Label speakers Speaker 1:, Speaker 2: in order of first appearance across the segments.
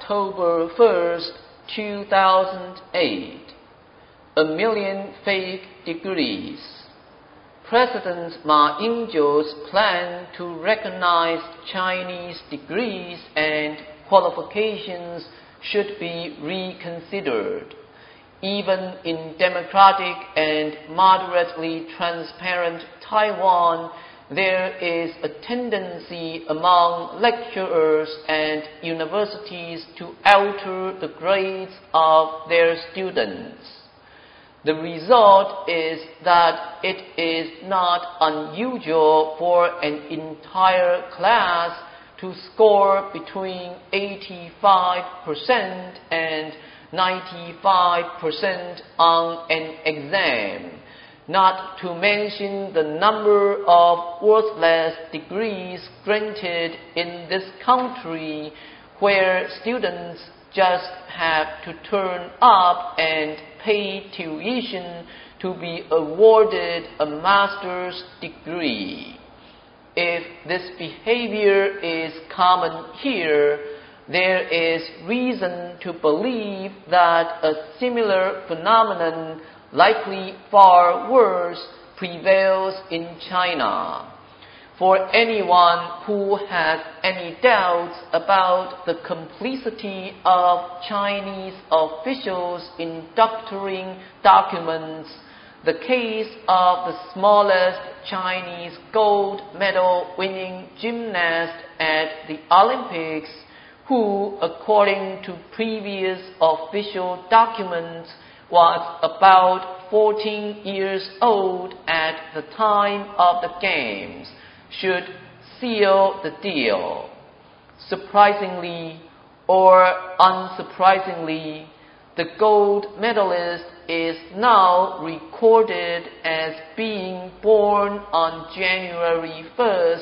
Speaker 1: October 1st, 2008. A million fake degrees. President Ma Ying-jeou's plan to recognize Chinese degrees and qualifications should be reconsidered. Even in democratic and moderately transparent Taiwan, there is a tendency among lecturers and universities to alter the grades of their students. The result is that it is not unusual for an entire class to score between 85% and 95% on an exam, not to mention the number of worthless degrees granted in this country, where students just have to turn up and pay tuition to be awarded a master's degree. If this behavior is common here, there is reason to believe that a similar phenomenon, likely far worse, prevails in China. For anyone who has any doubts about the complicity of Chinese officials in doctoring documents, the case of the smallest Chinese gold medal winning gymnast at the Olympics, who, according to previous official documents, was about 14 years old at the time of the games, should seal the deal. Surprisingly or unsurprisingly, the gold medalist is now recorded as being born on January 1st,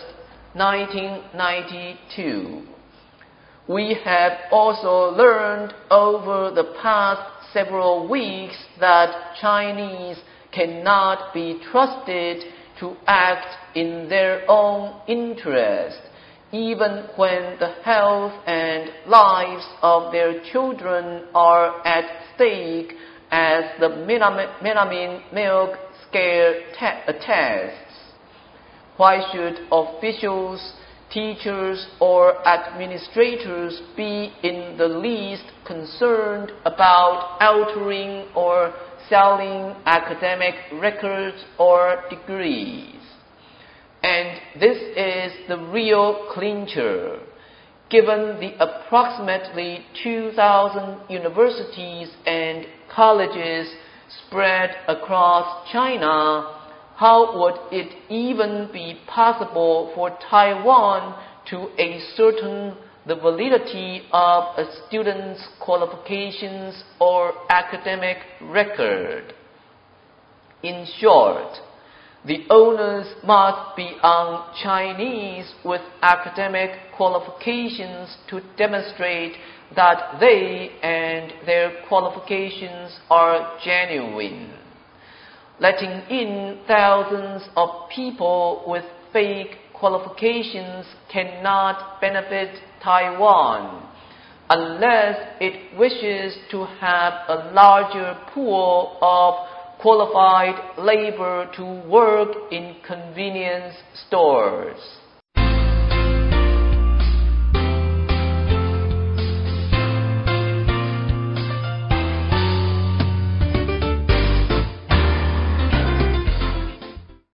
Speaker 1: 1992. We have also learned over the past several weeks that Chinese cannot be trusted to act in their own interest, even when the health and lives of their children are at stake, as the melamine milk scare attests. Why should officials, teachers, or administrators be in the least concerned about altering or selling academic records or degrees? And this is the real clincher. Given the approximately 2,000 universities and colleges spread across China, how would it even be possible for Taiwan to ascertain the validity of a student's qualifications or academic record? In short, the onus must be on Chinese with academic qualifications to demonstrate that they and their qualifications are genuine. Letting in thousands of people with fake qualifications cannot benefit Taiwan unless it wishes to have a larger pool of qualified labor to work in convenience stores.